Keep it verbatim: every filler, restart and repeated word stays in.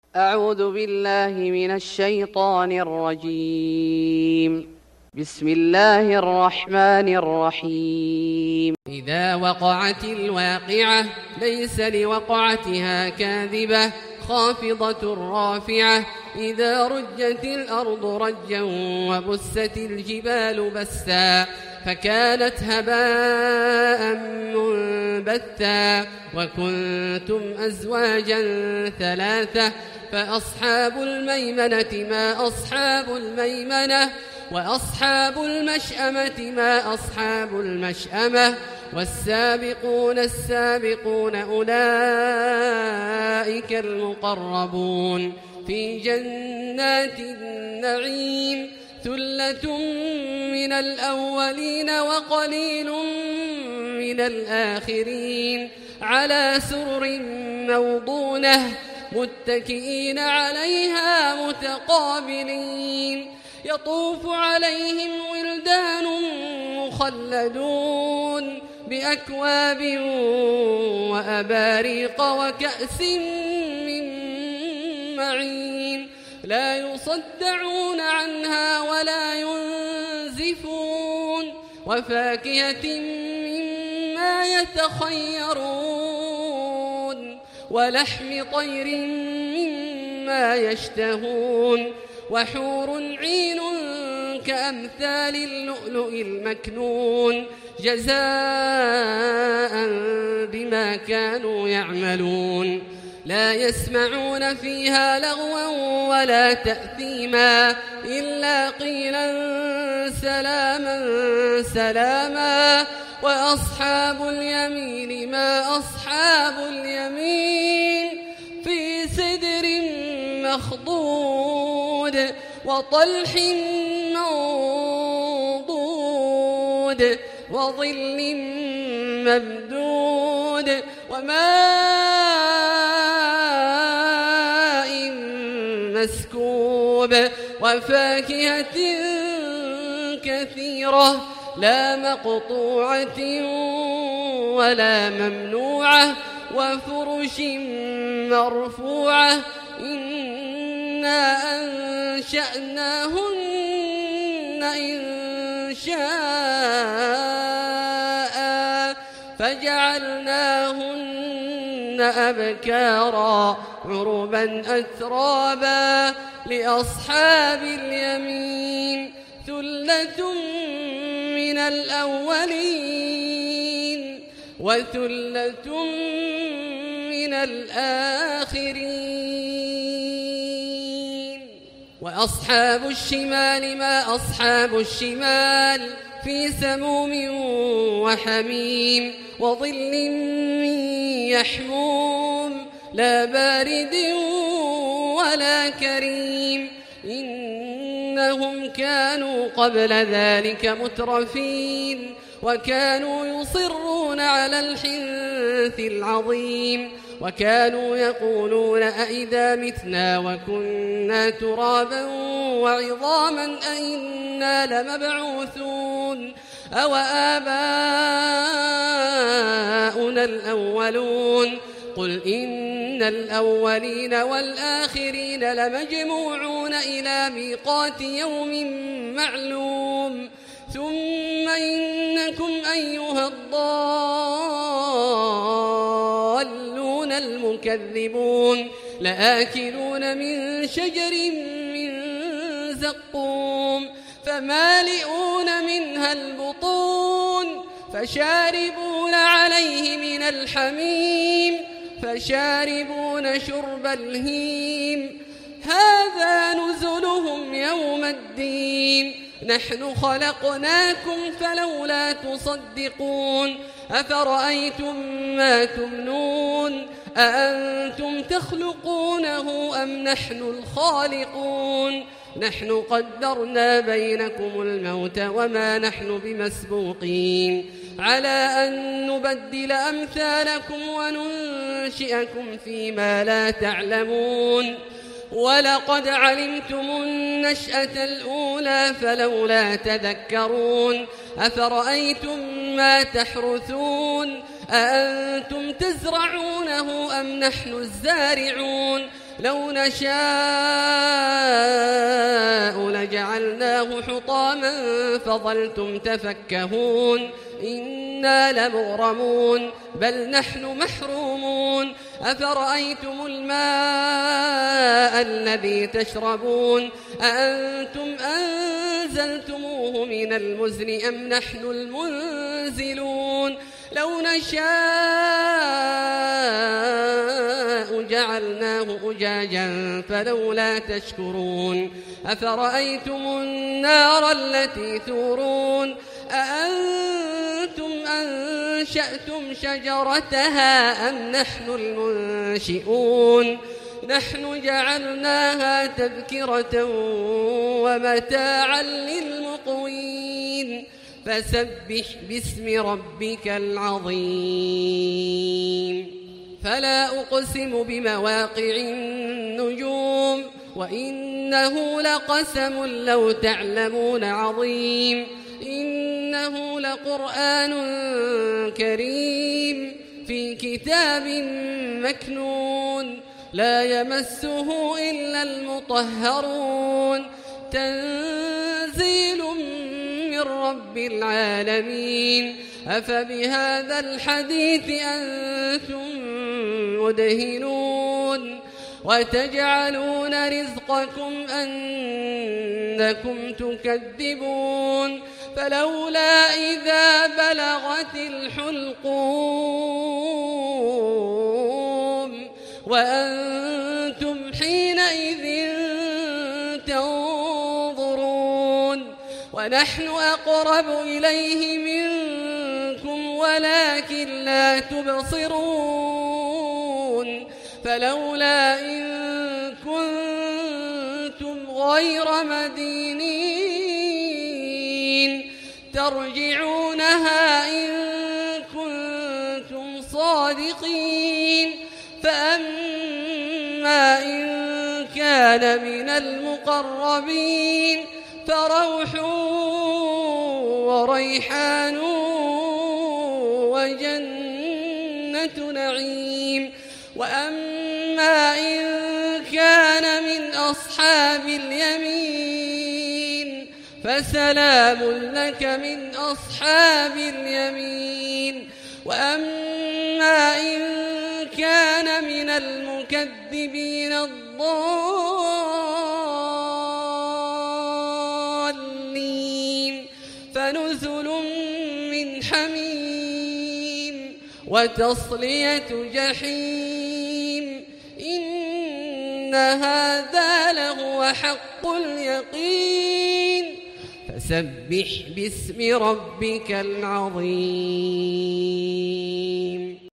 أعوذ بالله من الشيطان الرجيم. بسم الله الرحمن الرحيم. إذا وقعت الواقعة ليس لوقعتها كاذبة خافضة رافعة إذا رجت الأرض رجا وبست الجبال بسا فكانت هباء منبثا وكنتم أزواجا ثلاثة فأصحاب الميمنة ما أصحاب الميمنة وأصحاب المشأمة ما أصحاب المشأمة والسابقون السابقون أولئك المقربون في جنات النعيم ثلة من الأولين وقليل من الآخرين على سرر موضونة متكئين عليها متقابلين يطوف عليهم ولدان مخلدون بأكواب وأباريق وكأس من معين لا يصدعون عنها ولا ينزفون وفاكهة مما يتخيرون ولحم طير مما يشتهون وحور عين كأمثال اللؤلؤ المكنون جزاء بما كانوا يعملون لا يسمعون فيها لغوا ولا تأثيما إلا قيلا سلاما سلاما وأصحاب اليمين ما أصحاب اليمين في سدر مخضود وطلح منضود وظل ممدود وماء مسكوب وفاكهة كثيرة لا مقطوعة ولا ممنوعة وفرش مرفوعة إنا أنشأناهن إن شاء فجعلناهن أبكارا عربا أترابا لأصحاب اليمين ثلة من الأولين وثلة من الآخرين وأصحاب الشمال ما أصحاب الشمال في سموم وحميم وظل من يحموم لا بارد ولا كريم إنهم كانوا قبل ذلك مترفين وكانوا يصرون على الحنث العظيم وكانوا يقولون أئذا متنا وكنا ترابا وعظاما أئنا لمبعوثون أو آباؤنا الأولون قل إن الأولين والآخرين لمجموعون إلى ميقات يوم معلوم ثم إنكم أيها الضالون المكذبون لآكلون من شجر من زقوم فمالئون منها البطون فشاربون عليه من الحميم فشاربون شرب الهيم هذا نزلهم يوم الدين نحن خلقناكم فلولا تصدقون أفرأيتم ما تمنون أأنتم تخلقونه أم نحن الخالقون نحن قدرنا بينكم الموت وما نحن بمسبوقين على أن نبدل أمثالكم وننشئكم فيما لا تعلمون ولقد علمتم النشأة الأولى فلولا تذكرون أفرأيتم ما تحرثون أأنتم تزرعونه أم نحن الزارعون لو نشاء لجعلناه حطاما فظلتم تفكهون إنا لمغرمون بل نحن محرومون أفرأيتم الماء الذي تشربون أأنتم أنزلتموه من المزن أم نحن المنزلون لو نشاء جعلناه أجاجا فلولا تشكرون أفرأيتم النار التي تورون أأنتم أنشأتم شجرتها أم نحن المنشئون نحن جعلناها تذكرة ومتاعا للمقوين فسبح باسم ربك العظيم فلا أقسم بمواقع النجوم وإنه لقسم لو تعلمون عظيم إنه لقرآن كريم في كتاب مكنون لا يمسه إلا المطهرون تنزيل من رب العالمين أفبهذا الحديث أنتم مدهنون وتجعلون رزقكم أنكم تكذبون فلولا إذا بلغت الحلقوم وأنتم حينئذ تنظرون ونحن أقرب إليه منكم ولكن لا تبصرون فلولا إن كنتم غير مدينين ترجعونها إن كنتم صادقين فأما إن كان من المقربين فروح وريحان وجنة نعيم وأما إن كان من أصحاب اليمين فسلام لك من أصحاب اليمين وأما إن كان من المكذبين الضالين فنزل من حميم وتصلية جحيم إن هذا لهو حق اليقين فسبح باسم ربك العظيم